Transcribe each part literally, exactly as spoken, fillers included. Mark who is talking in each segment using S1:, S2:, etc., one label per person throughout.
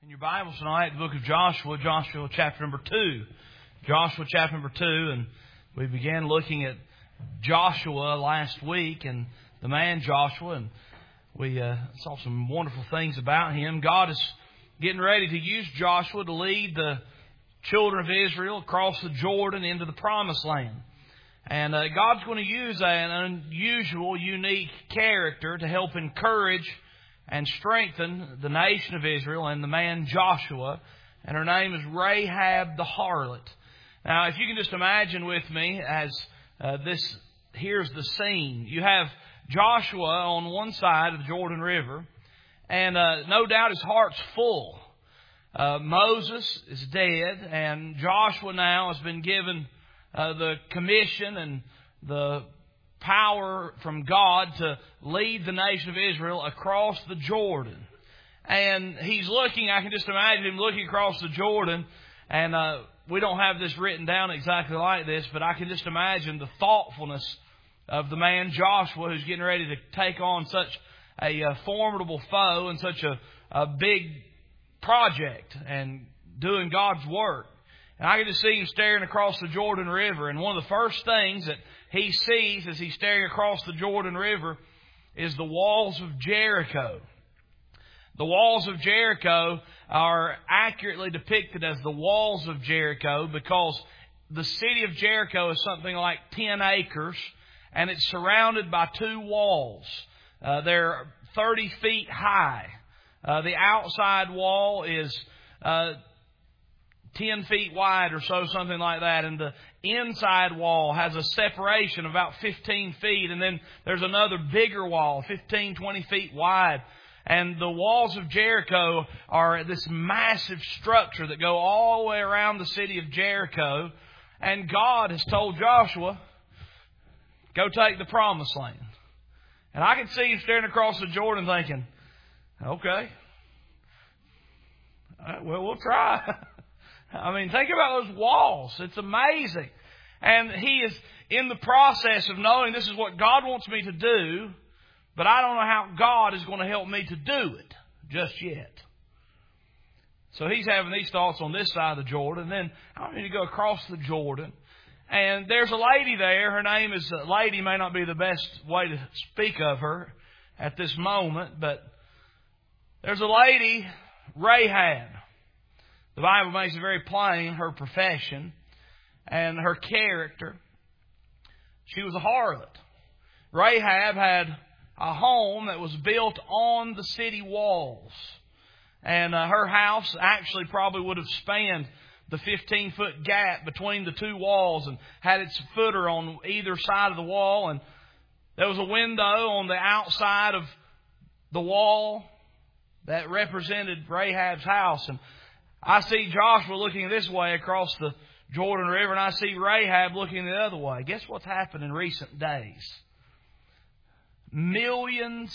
S1: In your Bibles tonight, the book of Joshua, Joshua chapter number two. Joshua chapter number two, and we began looking at Joshua last week and the man Joshua, and we uh, saw some wonderful things about him. God is getting ready to use Joshua to lead the children of Israel across the Jordan into the Promised Land. And uh, God's going to use an unusual, unique character to help encourage and strengthen the nation of Israel and the man Joshua. And her name is Rahab the harlot. Now, if you can just imagine with me as uh, this, here's the scene. You have Joshua on one side of the Jordan River, and uh, no doubt his heart's full. Uh, Moses is dead, and Joshua now has been given uh, the commission and the power from God to lead the nation of Israel across the Jordan. And he's looking, I can just imagine him looking across the Jordan, and uh, we don't have this written down exactly like this, but I can just imagine the thoughtfulness of the man Joshua who's getting ready to take on such a uh, formidable foe and such a, a big project and doing God's work. And I can just see him staring across the Jordan River, and one of the first things that he sees as he's staring across the Jordan River is the walls of Jericho. The walls of Jericho are accurately depicted as the walls of Jericho because the city of Jericho is something like ten acres, and it's surrounded by two walls. Uh, they're thirty feet high. Uh, the outside wall is uh, ten feet wide or so, something like that. And the inside wall has a separation of about fifteen feet. And then there's another bigger wall, fifteen, twenty feet wide. And the walls of Jericho are this massive structure that go all the way around the city of Jericho. And God has told Joshua, go take the Promised Land. And I can see him staring across the Jordan thinking, okay, well, we'll try. I mean, think about those walls. It's amazing. And he is in the process of knowing this is what God wants me to do, but I don't know how God is going to help me to do it just yet. So he's having these thoughts on this side of the Jordan. Then I need to go across the Jordan. And there's a lady there. Her name is, uh, lady may not be the best way to speak of her at this moment, but there's a lady, Rahab. The Bible makes it very plain, her profession and her character. She was a harlot. Rahab had a home that was built on the city walls. And uh, her house actually probably would have spanned the fifteen-foot gap between the two walls and had its footer on either side of the wall. And there was a window on the outside of the wall that represented Rahab's house. And I see Joshua looking this way across the Jordan River, and I see Rahab looking the other way. Guess what's happened in recent days? Millions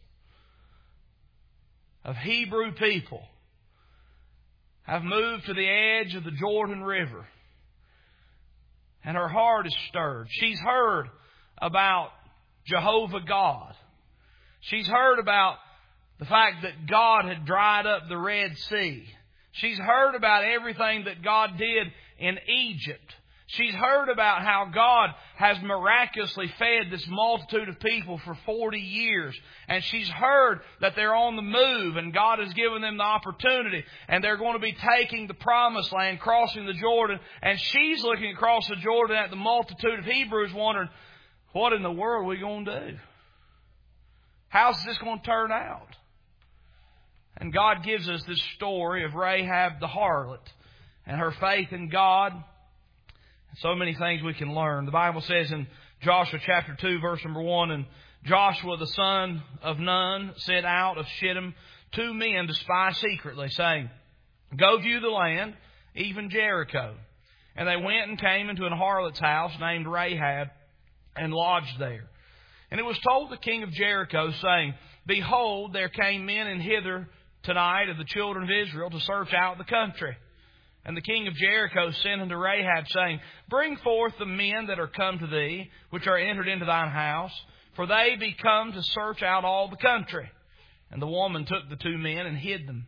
S1: of Hebrew people have moved to the edge of the Jordan River, and her heart is stirred. She's heard about Jehovah God. She's heard about the fact that God had dried up the Red Sea. She's heard about everything that God did in Egypt. She's heard about how God has miraculously fed this multitude of people for forty years. And she's heard that they're on the move and God has given them the opportunity. And they're going to be taking the Promised Land, crossing the Jordan. And she's looking across the Jordan at the multitude of Hebrews wondering, what in the world are we going to do? How's this going to turn out? And God gives us this story of Rahab the harlot and her faith in God. So many things we can learn. The Bible says in Joshua chapter two, verse number one, and Joshua the son of Nun sent out of Shittim two men to spy secretly, saying, go view the land, even Jericho. And they went and came into an harlot's house named Rahab and lodged there. And it was told the king of Jericho, saying, behold, there came men in hither tonight of the children of Israel to search out the country. And the king of Jericho sent unto Rahab, saying, bring forth the men that are come to thee, which are entered into thine house, for they be come to search out all the country. And the woman took the two men and hid them.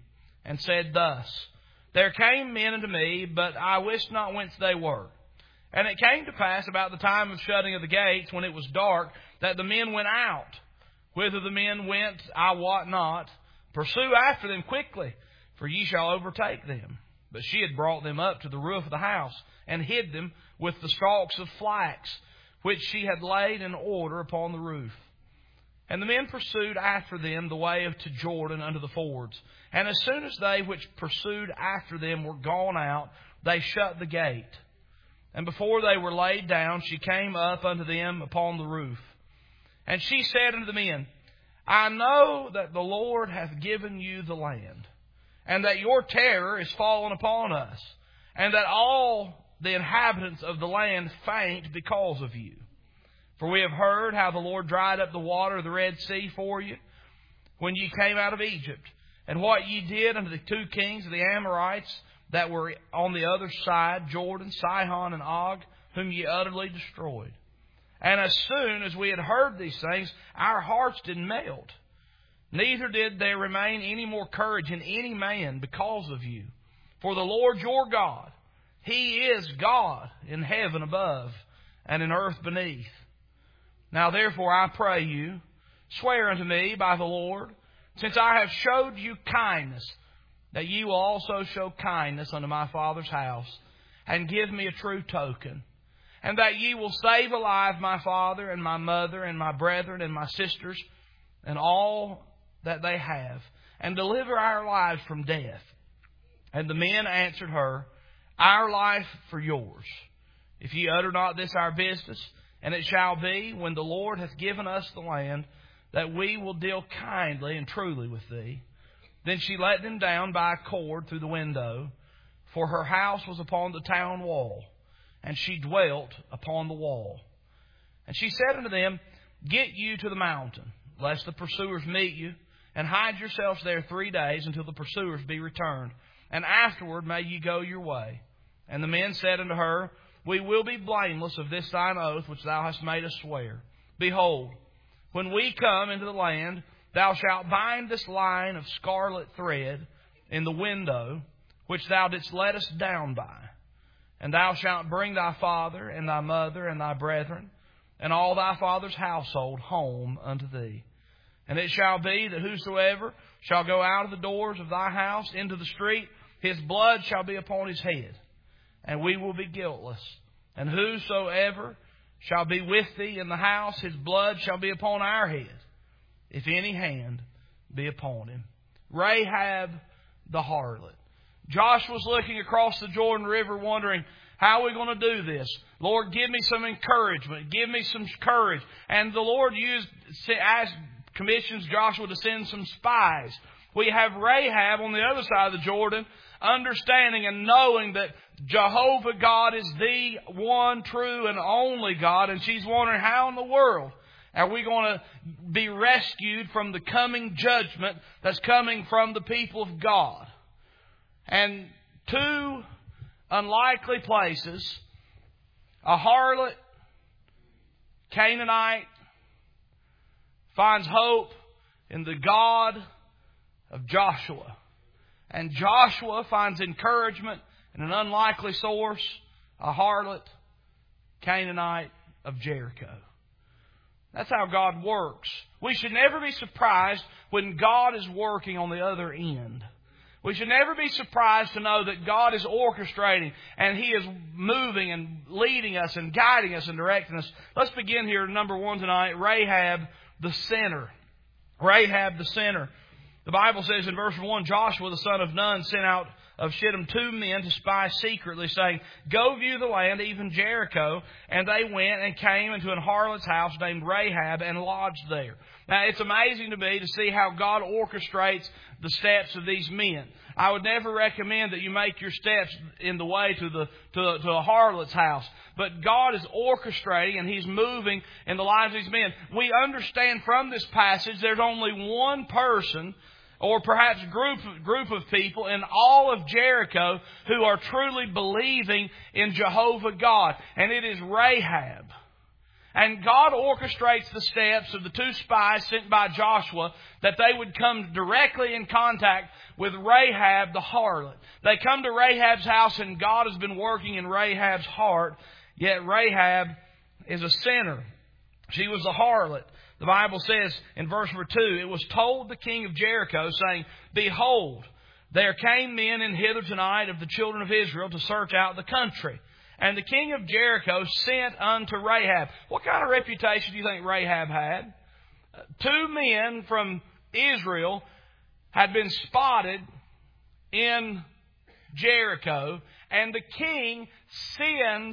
S1: and said thus, There came men unto me, but I wist not whence they were. And it came to pass about the time of shutting of the gates, when it was dark, that the men went out. Whither the men went, I wot not. Pursue after them quickly, for ye shall overtake them. But she had brought them up to the roof of the house, and hid them with the stalks of flax, which she had laid in order upon the roof. And the men pursued after them the way of to Jordan unto the fords. And as soon as they which pursued after them were gone out, they shut the gate. And before they were laid down, she came up unto them upon the roof. And she said unto the men, I know that the Lord hath given you the land, and that your terror is fallen upon us, and that all the inhabitants of the land faint because of you. For we have heard how the Lord dried up the water of the Red Sea for you, when ye came out of Egypt, and what ye did unto the two kings of the Amorites that were on the other side, Jordan, Sihon, and Og, whom ye utterly destroyed. And as soon as we had heard these things, our hearts did melt. Neither did there remain any more courage in any man because of you. For the Lord your God, He is God in heaven above and in earth beneath. Now therefore I pray you, swear unto me by the Lord, since I have showed you kindness, that ye will also show kindness unto my father's house, and give me a true token, and that ye will save alive my father and my mother and my brethren and my sisters and all that they have, and deliver our lives from death. And the men answered her, Our life for yours, if ye utter not this our business. And it shall be, when the Lord hath given us the land, that we will deal kindly and truly with thee. Then she let them down by a cord through the window, for her house was upon the town wall, and she dwelt upon the wall. And she said unto them, Get you to the mountain, lest the pursuers meet you, and hide yourselves there three days until the pursuers be returned, and afterward may ye go your way. And the men said unto her, We will be blameless of this thine oath which thou hast made us swear. Behold, when we come into the land, thou shalt bind this line of scarlet thread in the window which thou didst let us down by. And thou shalt bring thy father and thy mother and thy brethren and all thy father's household home unto thee. And it shall be that whosoever shall go out of the doors of thy house into the street, his blood shall be upon his head, and we will be guiltless. And whosoever shall be with thee in the house, his blood shall be upon our head, if any hand be upon him. Rahab the harlot. Joshua's looking across the Jordan River wondering, how are we going to do this? Lord, give me some encouragement. Give me some courage. And the Lord used, asked, commissions Joshua to send some spies. We have Rahab on the other side of the Jordan, understanding and knowing that Jehovah God is the one true and only God. And she's wondering, how in the world are we going to be rescued from the coming judgment that's coming from the people of God? And two unlikely places, a harlot, Canaanite, finds hope in the God of Joshua. And Joshua finds encouragement in an unlikely source, a harlot, Canaanite of Jericho. That's how God works. We should never be surprised when God is working on the other end. We should never be surprised to know that God is orchestrating and He is moving and leading us and guiding us and directing us. Let's begin here, number one tonight, Rahab the sinner. Rahab the sinner. The Bible says in verse one, Joshua the son of Nun sent out of Shittim two men to spy secretly, saying, Go view the land, even Jericho. And they went and came into an harlot's house named Rahab and lodged there. Now, it's amazing to me to see how God orchestrates the steps of these men. I would never recommend that you make your steps in the way to the to, to a harlot's house. But God is orchestrating and He's moving in the lives of these men. We understand from this passage there's only one person or perhaps group group of people in all of Jericho who are truly believing in Jehovah God. And it is Rahab. And God orchestrates the steps of the two spies sent by Joshua that they would come directly in contact with Rahab the harlot. They come to Rahab's house, and God has been working in Rahab's heart, yet Rahab is a sinner. She was a harlot. The Bible says in verse number two, it was told the king of Jericho, saying, Behold, there came men in hither tonight of the children of Israel to search out the country. And the king of Jericho sent unto Rahab. What kind of reputation do you think Rahab had? Two men from Israel had been spotted in Jericho, and the king sends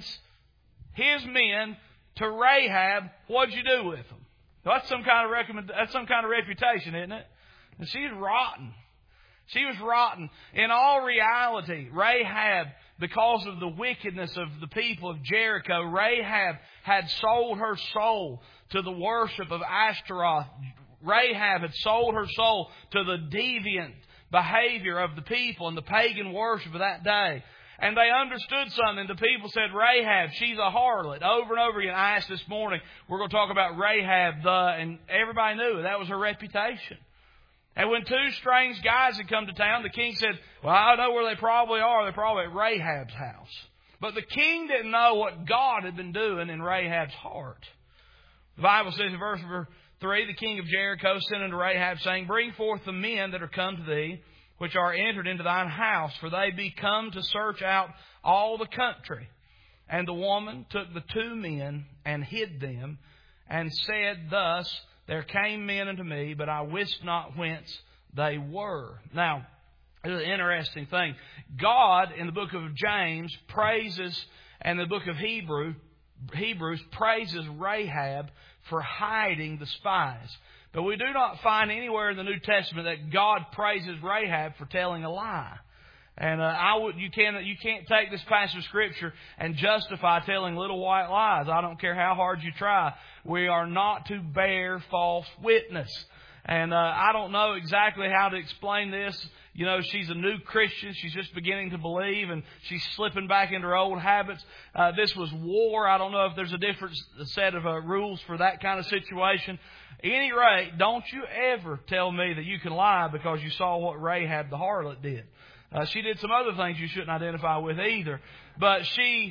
S1: his men to Rahab. What'd you do with them? That's some kind of recommend. That's some kind of reputation, isn't it? And she's rotten. She was rotten. In all reality, Rahab, because of the wickedness of the people of Jericho, Rahab had sold her soul to the worship of Ashtaroth. Rahab had sold her soul to the deviant behavior of the people and the pagan worship of that day. And they understood something. The people said, Rahab, she's a harlot. Over and over again, I asked this morning, we're going to talk about Rahab the, and everybody knew that was her reputation. And when two strange guys had come to town, the king said, well, I know where they probably are. They're probably at Rahab's house. But the king didn't know what God had been doing in Rahab's heart. The Bible says in verse number three, the king of Jericho sent unto Rahab, saying, Bring forth the men that are come to thee, which are entered into thine house, for they be come to search out all the country. And the woman took the two men and hid them, and said thus, There came men unto me, but I wist not whence they were. Now, this is an interesting thing. God, in the book of James, praises, and the book of Hebrew, Hebrews praises Rahab for hiding the spies. But we do not find anywhere in the New Testament that God praises Rahab for telling a lie. And uh, I would, you can't, you can't take this passage of Scripture and justify telling little white lies. I don't care how hard you try. We are not to bear false witness. And uh, I don't know exactly how to explain this. You know, she's a new Christian. She's just beginning to believe, and she's slipping back into her old habits. Uh, this was war. I don't know if there's a different set of uh, rules for that kind of situation. At any rate, don't you ever tell me that you can lie because you saw what Rahab the harlot did. Uh, she did some other things you shouldn't identify with either. But she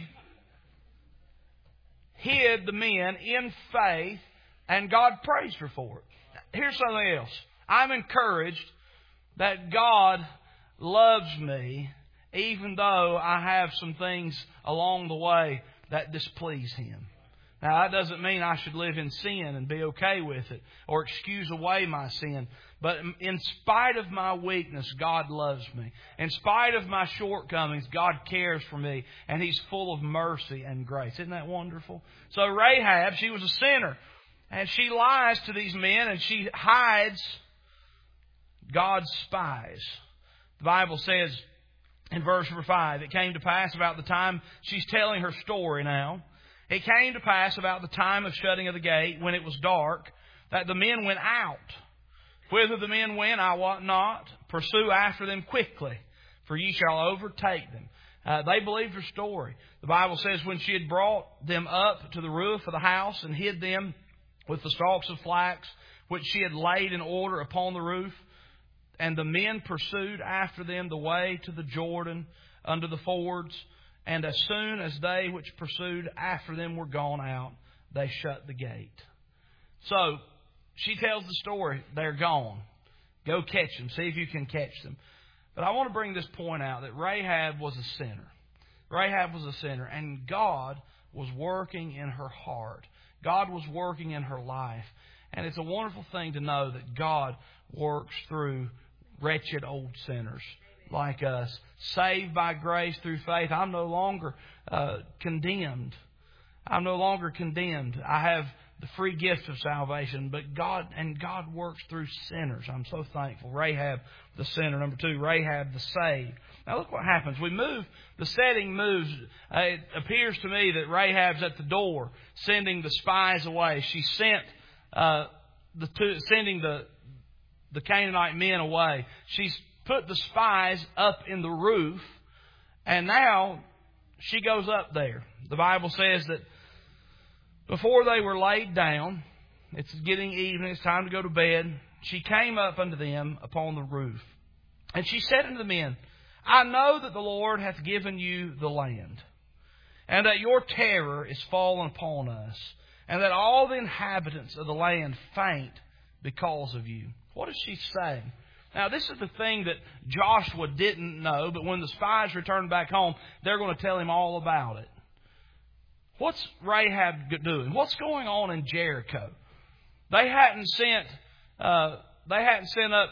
S1: hid the men in faith, and God praised her for it. Here's something else. I'm encouraged that God loves me even though I have some things along the way that displease Him. Now, that doesn't mean I should live in sin and be okay with it or excuse away my sin. But in spite of my weakness, God loves me. In spite of my shortcomings, God cares for me, and He's full of mercy and grace. Isn't that wonderful? So Rahab, she was a sinner, and she lies to these men, and she hides God's spies. The Bible says in verse number five, it came to pass about the time, she's telling her story now. It came to pass about the time of shutting of the gate, when it was dark, that the men went out. Whither the men went, I wot not. Pursue after them quickly, for ye shall overtake them. Uh, they believed her story. The Bible says when she had brought them up to the roof of the house and hid them with the stalks of flax, which she had laid in order upon the roof, and the men pursued after them the way to the Jordan under the fords. And as soon as they which pursued after them were gone out, they shut the gate. So, she tells the story. They're gone. Go catch them. See if you can catch them. But I want to bring this point out that Rahab was a sinner. Rahab was a sinner. And God was working in her heart. God was working in her life. And it's a wonderful thing to know that God works through wretched old sinners like us. Saved by grace through faith. I'm no longer uh, condemned. I'm no longer condemned. I have the free gift of salvation, but God, and God works through sinners. I'm so thankful. Rahab, the sinner. Number two, Rahab, the saved. Now look what happens. We move, the setting moves. Uh, it appears to me that Rahab's at the door, sending the spies away. She sent, uh, the two, sending the, the Canaanite men away. She's put the spies up in the roof, and now she goes up there. The Bible says that Before they were laid down, it's getting evening, it's time to go to bed, she came up unto them upon the roof. And she said unto the men, I know that the Lord hath given you the land, and that your terror is fallen upon us, and that all the inhabitants of the land faint because of you. What is she saying? Now, this is the thing that Joshua didn't know, but when the spies return back home, they're going to tell him all about it. What's Rahab doing? What's going on in Jericho? They hadn't sent uh, they hadn't sent up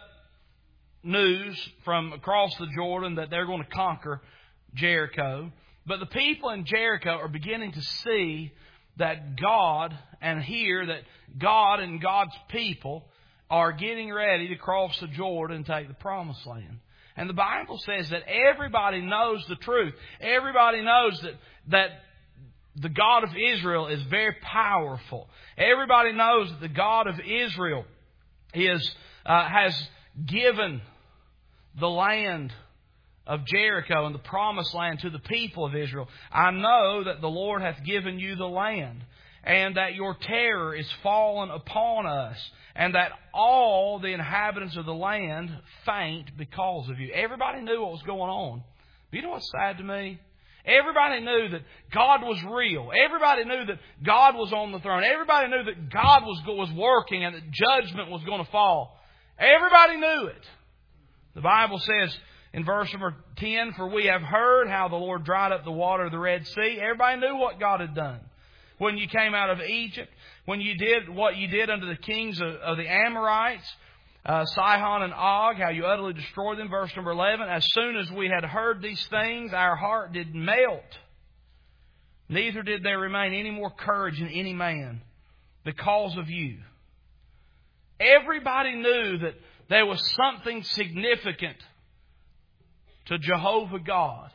S1: news from across the Jordan that they're going to conquer Jericho. But the people in Jericho are beginning to see that God and hear that God and God's people are getting ready to cross the Jordan and take the Promised Land. And the Bible says that everybody knows the truth. Everybody knows that that the God of Israel is very powerful. Everybody knows that the God of Israel is uh, has given the land of Jericho and the Promised Land to the people of Israel. I know that the Lord hath given you the land, and that your terror is fallen upon us, and that all the inhabitants of the land faint because of you. Everybody knew what was going on. But you know what's sad to me? Everybody knew that God was real. Everybody knew that God was on the throne. Everybody knew that God was, was working and that judgment was going to fall. Everybody knew it. The Bible says in verse number ten, for we have heard how the Lord dried up the water of the Red Sea. Everybody knew what God had done. When you came out of Egypt, when you did what you did unto the kings of, of the Amorites, Uh, Sihon and Og, how you utterly destroyed them. Verse number eleven, as soon as we had heard these things, our heart did melt. Neither did there remain any more courage in any man because of you. Everybody knew that there was something significant to Jehovah God.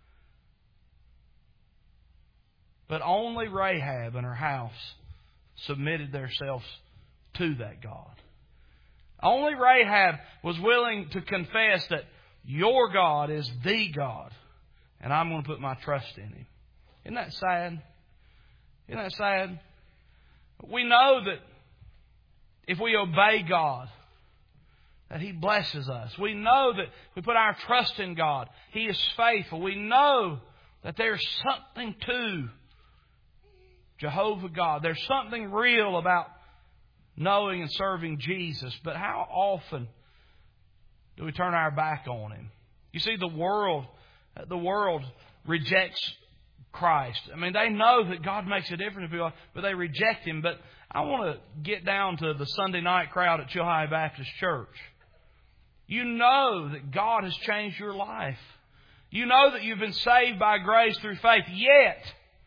S1: But only Rahab and her house submitted themselves to that God. Only Rahab was willing to confess that your God is the God, and I'm going to put my trust in Him. Isn't that sad? Isn't that sad? We know that if we obey God, that He blesses us. We know that if we put our trust in God, He is faithful. We know that there's something to Jehovah God. There's something real about knowing and serving Jesus. But how often do we turn our back on Him? You see, the world, the world rejects Christ. I mean, they know that God makes a difference to people, but they reject Him. But I want to get down to the Sunday night crowd at Chilhowee Baptist Church. You know that God has changed your life. You know that you've been saved by grace through faith. Yet,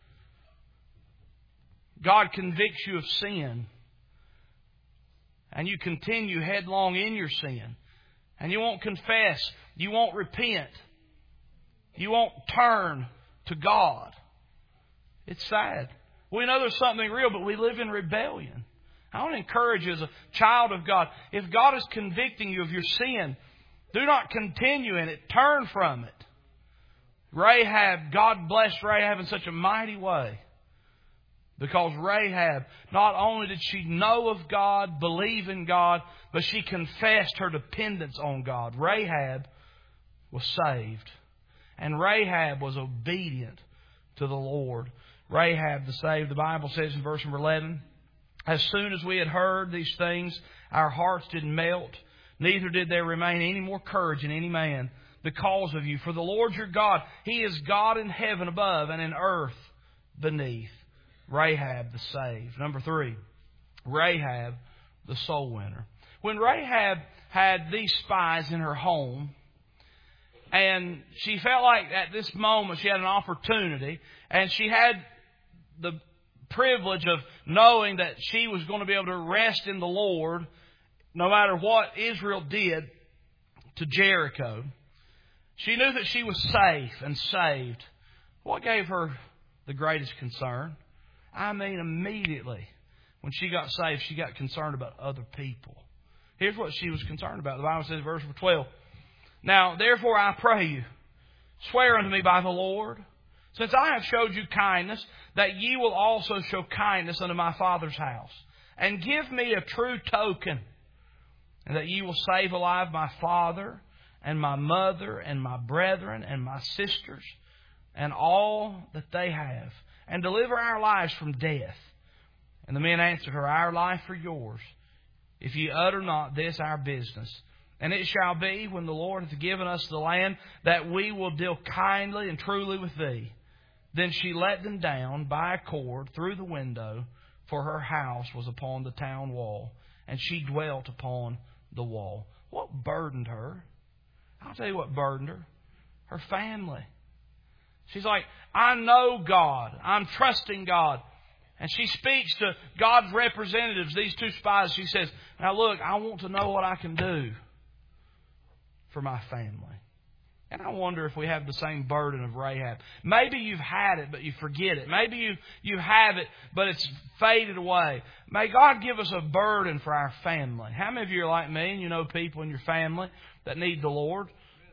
S1: God convicts you of sin. And you continue headlong in your sin. And you won't confess. You won't repent. You won't turn to God. It's sad. We know there's something real, but we live in rebellion. I want to encourage you as a child of God. If God is convicting you of your sin, do not continue in it. Turn from it. Rahab, God blessed Rahab in such a mighty way. Because Rahab, not only did she know of God, believe in God, but she confessed her dependence on God. Rahab was saved. And Rahab was obedient to the Lord. Rahab the saved. The Bible says in verse number eleven, as soon as we had heard these things, our hearts did melt. Neither did there remain any more courage in any man because of you. For the Lord your God, He is God in heaven above and in earth beneath. Rahab the saved. Number three, Rahab the soul winner. When Rahab had these spies in her home, and she felt like at this moment she had an opportunity, and she had the privilege of knowing that she was going to be able to rest in the Lord no matter what Israel did to Jericho. She knew that she was safe and saved. What gave her the greatest concern? I mean, immediately when she got saved, she got concerned about other people. Here's what she was concerned about. The Bible says in verse twelve, now, therefore, I pray you, swear unto me by the Lord, since I have showed you kindness, that ye will also show kindness unto my Father's house. And give me a true token, and that ye will save alive my father, and my mother, and my brethren, and my sisters, and all that they have, and deliver our lives from death. And the men answered her, Our life for yours, if ye utter not this our business. And it shall be, when the Lord hath given us the land, that we will deal kindly and truly with thee. Then she let them down by a cord through the window, for her house was upon the town wall, and she dwelt upon the wall. What burdened her? I'll tell you what burdened her. Her family. She's like, I know God. I'm trusting God. And she speaks to God's representatives, these two spies. She says, now look, I want to know what I can do for my family. And I wonder if we have the same burden of Rahab. Maybe you've had it, but you forget it. Maybe you you have it, but it's faded away. May God give us a burden for our family. How many of you are like me and you know people in your family that need the Lord?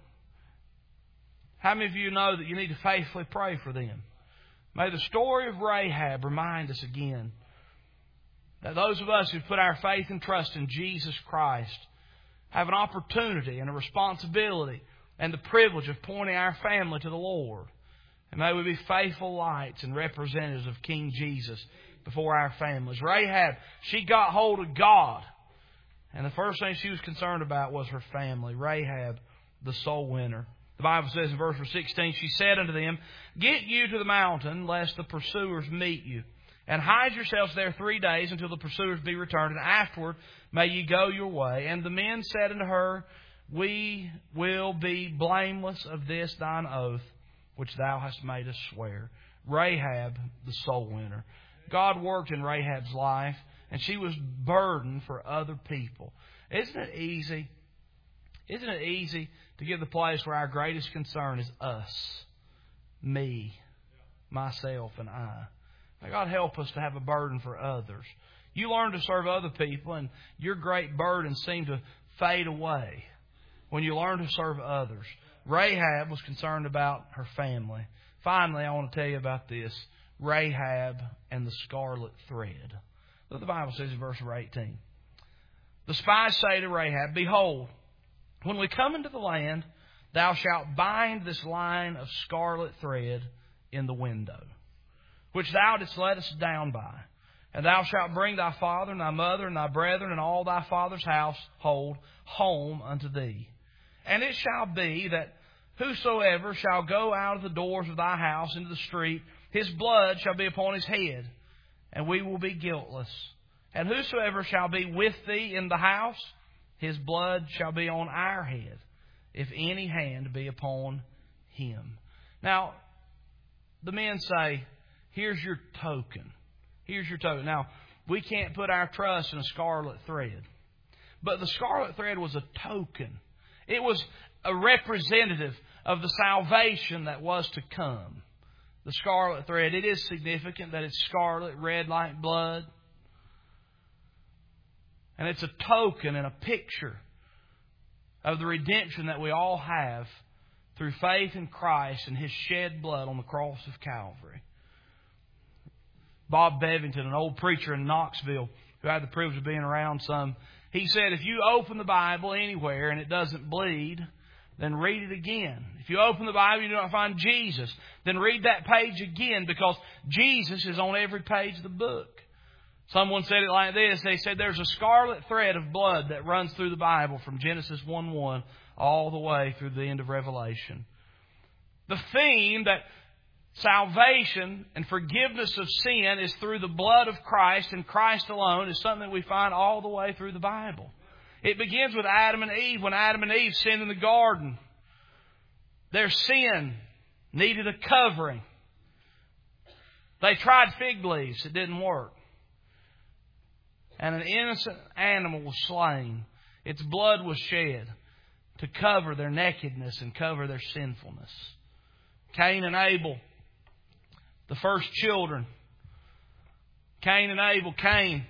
S1: How many of you know that you need to faithfully pray for them? May the story of Rahab remind us again that those of us who put our faith and trust in Jesus Christ have an opportunity and a responsibility and the privilege of pointing our family to the Lord. And may we be faithful lights and representatives of King Jesus before our families. Rahab, she got hold of God. And the first thing she was concerned about was her family. Rahab, the soul winner. The Bible says in verse sixteen, she said unto them, Get you to the mountain, lest the pursuers meet you. And hide yourselves there three days until the pursuers be returned. And afterward may ye go your way. And the men said unto her, We will be blameless of this thine oath, which thou hast made us swear. Rahab, the soul winner. God worked in Rahab's life, and she was burdened for other people. Isn't it easy? Isn't it easy to get to the place where our greatest concern is us, me, myself, and I? May God help us to have a burden for others. You learn to serve other people, and your great burdens seem to fade away when you learn to serve others. Rahab was concerned about her family. Finally, I want to tell you about this. Rahab and the scarlet thread. Look what the Bible says in verse eighteen. The spies say to Rahab, Behold, when we come into the land, thou shalt bind this line of scarlet thread in the window, which thou didst let us down by. And thou shalt bring thy father and thy mother and thy brethren and all thy father's household home unto thee. And it shall be that whosoever shall go out of the doors of thy house into the street, his blood shall be upon his head, and we will be guiltless. And whosoever shall be with thee in the house, his blood shall be on our head, if any hand be upon him. Now, the men say, here's your token. Here's your token. Now, we can't put our trust in a scarlet thread. But the scarlet thread was a token. It was a representative of the salvation that was to come. The scarlet thread, it is significant that it's scarlet, red like blood. And it's a token and a picture of the redemption that we all have through faith in Christ and His shed blood on the cross of Calvary. Bob Bevington, an old preacher in Knoxville, who had the privilege of being around some, he said, if you open the Bible anywhere and it doesn't bleed, then read it again. If you open the Bible and you do not find Jesus, then read that page again, because Jesus is on every page of the book. Someone said it like this. They said there's a scarlet thread of blood that runs through the Bible from Genesis one one all the way through the end of Revelation. The theme that salvation and forgiveness of sin is through the blood of Christ and Christ alone is something that we find all the way through the Bible. It begins with Adam and Eve. When Adam and Eve sinned in the garden, their sin needed a covering. They tried fig leaves. It didn't work. And an innocent animal was slain. Its blood was shed to cover their nakedness and cover their sinfulness. Cain and Abel, the first children. Cain and Abel, Cain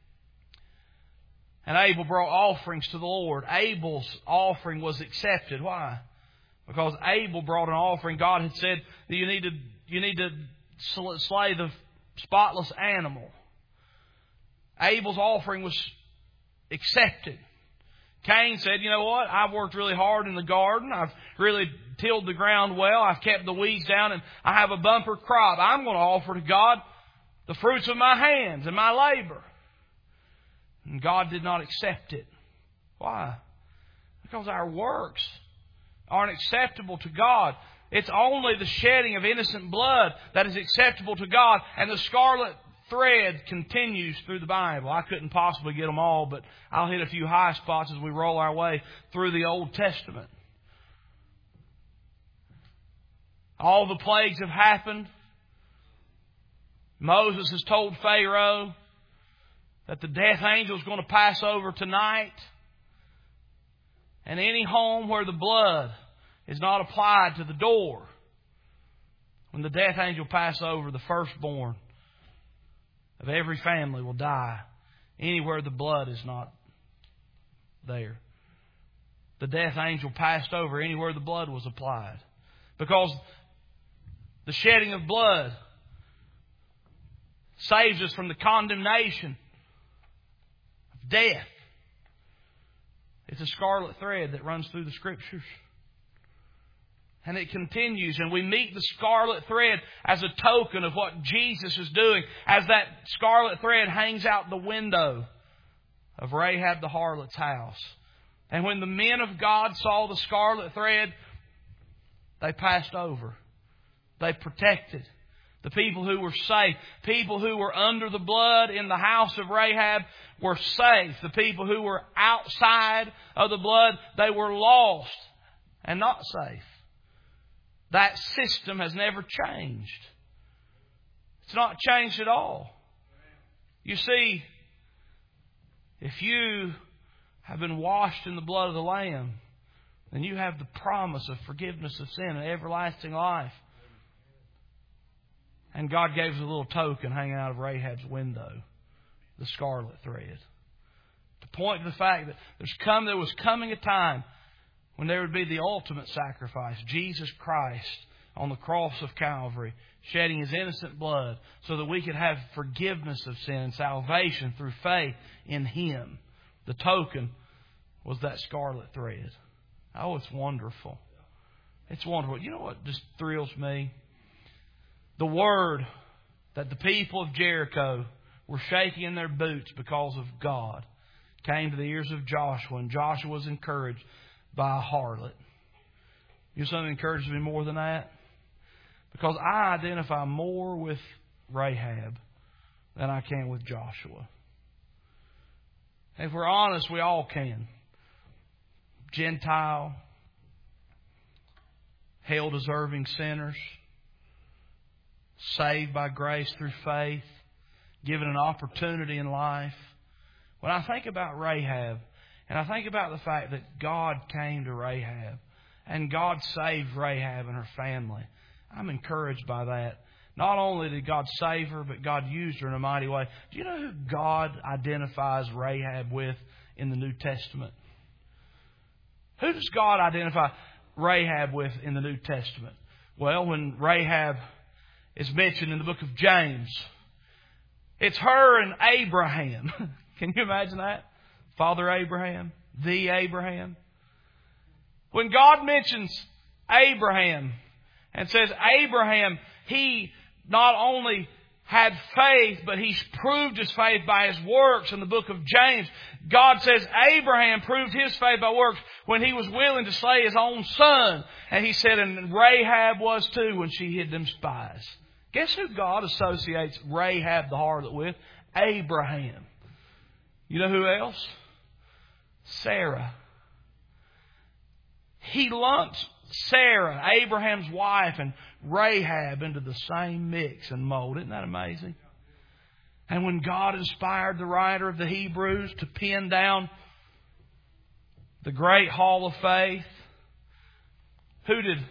S1: and Abel brought offerings to the Lord. Abel's offering was accepted. Why? Because Abel brought an offering. God had said that you need to you need to slay the spotless animal. Abel's offering was accepted. Cain said, you know what? I've worked really hard in the garden. I've really tilled the ground well. I've kept the weeds down and I have a bumper crop. I'm going to offer to God the fruits of my hands and my labor. And God did not accept it. Why? Because our works aren't acceptable to God. It's only the shedding of innocent blood that is acceptable to God. And the scarlet thread continues through the Bible. I couldn't possibly get them all, but I'll hit a few high spots as we roll our way through the Old Testament. All the plagues have happened. Moses has told Pharaoh that the death angel is going to pass over tonight. And any home where the blood is not applied to the door, when the death angel passes over, the firstborn of every family will die anywhere the blood is not there. The death angel passed over anywhere the blood was applied. Because the shedding of blood saves us from the condemnation of death. It's a scarlet thread that runs through the Scriptures. And it continues, and we meet the scarlet thread as a token of what Jesus is doing, as that scarlet thread hangs out the window of Rahab the harlot's house. And when the men of God saw the scarlet thread, they passed over. They protected the people who were safe. People who were under the blood in the house of Rahab were safe. The people who were outside of the blood, they were lost and not safe. That system has never changed. It's not changed at all. You see, if you have been washed in the blood of the Lamb, then you have the promise of forgiveness of sin and everlasting life. And God gave us a little token hanging out of Rahab's window, the scarlet thread, to point to the fact that there's come, there was coming a time when there would be the ultimate sacrifice, Jesus Christ on the cross of Calvary, shedding His innocent blood so that we could have forgiveness of sin and salvation through faith in Him. The token was that scarlet thread. Oh, it's wonderful. It's wonderful. You know what just thrills me? The word that the people of Jericho were shaking in their boots because of God came to the ears of Joshua, and Joshua was encouraged by a harlot. You know something encourages me more than that? Because I identify more with Rahab than I can with Joshua. If we're honest, we all can. Gentile, hell-deserving sinners, saved by grace through faith, given an opportunity in life. When I think about Rahab, and I think about the fact that God came to Rahab and God saved Rahab and her family, I'm encouraged by that. Not only did God save her, but God used her in a mighty way. Do you know who God identifies Rahab with in the New Testament? Who does God identify Rahab with in the New Testament? Well, when Rahab is mentioned in the book of James, it's her and Abraham. Can you imagine that? Father Abraham, the Abraham. When God mentions Abraham and says Abraham, he not only had faith, but he's proved his faith by his works in the book of James. God says Abraham proved his faith by works when he was willing to slay his own son. And he said, and Rahab was too when she hid them spies. Guess who God associates Rahab the harlot with? Abraham. You know who else? Sarah. He lumps Sarah, Abraham's wife, and Rahab into the same mix and mold. Isn't that amazing? And when God inspired the writer of the Hebrews to pen down the great hall of faith, who did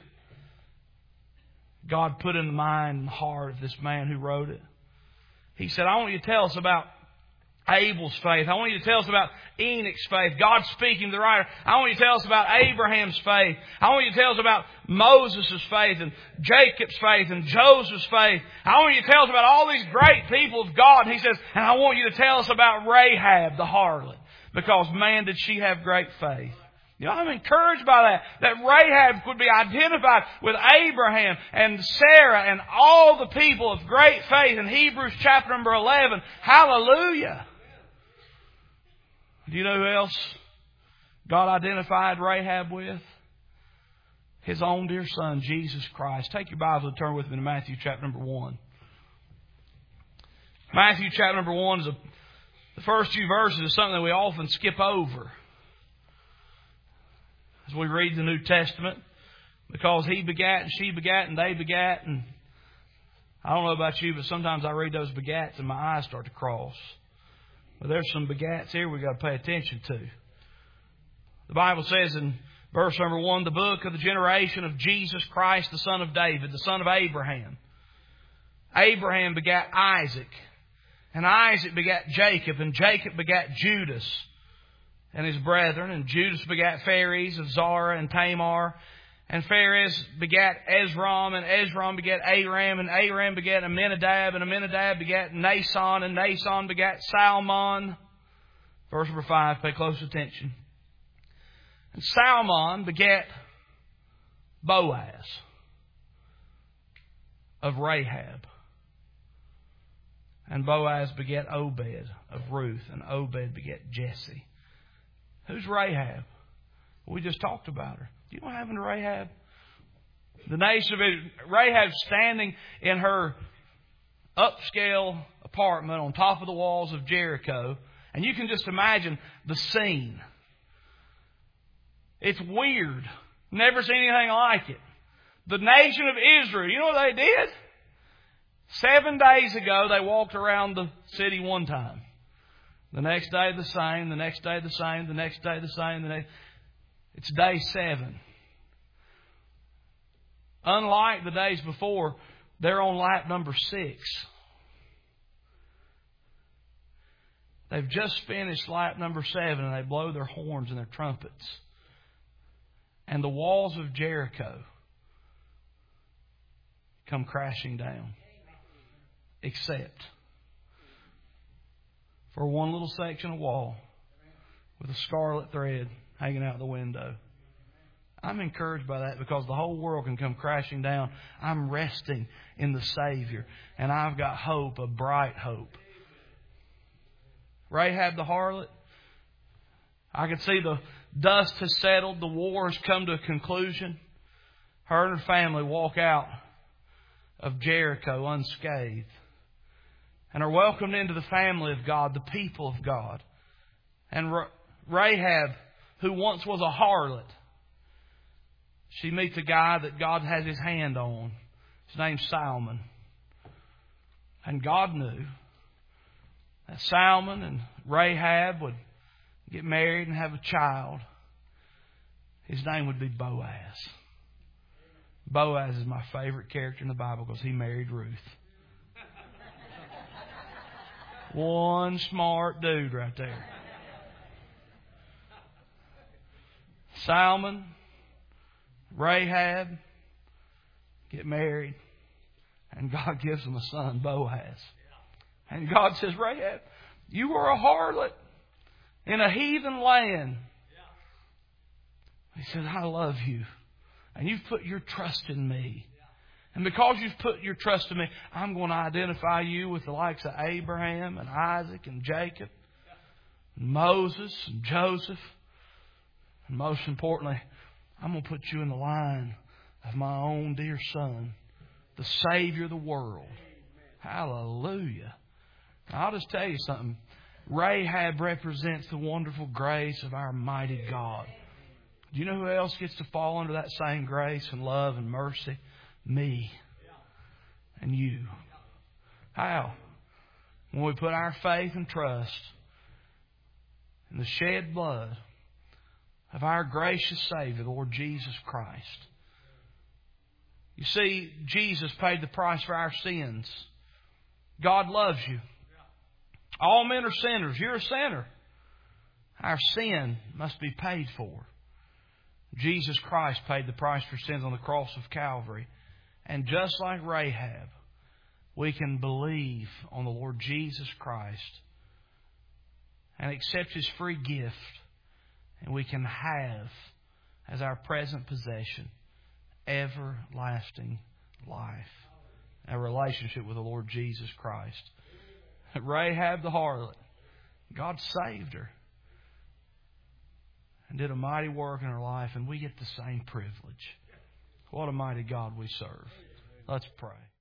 S1: God put in the mind and heart of this man who wrote it? He said, I want you to tell us about Abel's faith. I want you to tell us about Enoch's faith. God speaking to the writer. I want you to tell us about Abraham's faith. I want you to tell us about Moses' faith and Jacob's faith and Joseph's faith. I want you to tell us about all these great people of God. And he says, and I want you to tell us about Rahab the harlot. Because, man, did she have great faith. You know, I'm encouraged by that. That Rahab would be identified with Abraham and Sarah and all the people of great faith in Hebrews chapter number eleven. Hallelujah. Do you know who else God identified Rahab with? His own dear Son, Jesus Christ. Take your Bible and turn with me to Matthew chapter number one. Matthew chapter number one is a, the first few verses is something that we often skip over as we read the New Testament, because He begat and she begat and they begat, and I don't know about you, but sometimes I read those begats and my eyes start to cross. But there's some begats here we've got to pay attention to. The Bible says in verse number one, the book of the generation of Jesus Christ, the son of David, the son of Abraham. Abraham begat Isaac, and Isaac begat Jacob, and Jacob begat Judas and his brethren, and Judas begat Phares of Zara and Tamar, and Phares begat Ezram, and Ezram begat Aram, and Aram begat Aminadab, and Aminadab begat Nason, and Nason begat Salmon. Verse number five, pay close attention. And Salmon begat Boaz of Rahab. And Boaz begat Obed of Ruth, and Obed begat Jesse. Who's Rahab? We just talked about her. Do you know what happened to Rahab? The nation of Israel. Rahab standing in her upscale apartment on top of the walls of Jericho. And you can just imagine the scene. It's weird. Never seen anything like it. The nation of Israel, you know what they did? Seven days ago, they walked around the city one time. The next day the same, the next day the same, the next day the same. The next... It's day seven. Unlike the days before, they're on lap number six. They've just finished lap number seven, and they blow their horns and their trumpets. And the walls of Jericho come crashing down. Except for one little section of wall with a scarlet thread hanging out the window. I'm encouraged by that because the whole world can come crashing down. I'm resting in the Savior, and I've got hope, a bright hope. Rahab the harlot, I can see the dust has settled, the war has come to a conclusion. Her and her family walk out of Jericho unscathed and are welcomed into the family of God, the people of God. And Rahab, who once was a harlot, she meets a guy that God has His hand on. His name's Salmon. And God knew that Salmon and Rahab would get married and have a child. His name would be Boaz. Boaz is my favorite character in the Bible because he married Ruth. One smart dude right there. Salmon, Rahab get married, and God gives them a son, Boaz. And God says, Rahab, you were a harlot in a heathen land. He says, I love you. And you've put your trust in me. And because you've put your trust in me, I'm going to identify you with the likes of Abraham and Isaac and Jacob, and Moses and Joseph. And most importantly, I'm going to put you in the line of my own dear Son, the Savior of the world. Hallelujah. Now, I'll just tell you something. Rahab represents the wonderful grace of our mighty God. Do you know who else gets to fall under that same grace and love and mercy? Me and you. How? When we put our faith and trust in the shed blood of our gracious Savior, the Lord Jesus Christ. You see, Jesus paid the price for our sins. God loves you. All men are sinners. You're a sinner. Our sin must be paid for. Jesus Christ paid the price for sins on the cross of Calvary. And just like Rahab, we can believe on the Lord Jesus Christ and accept His free gift. And we can have, as our present possession, everlasting life. A relationship with the Lord Jesus Christ. Rahab the harlot, God saved her and did a mighty work in her life, and we get the same privilege. What a mighty God we serve. Let's pray.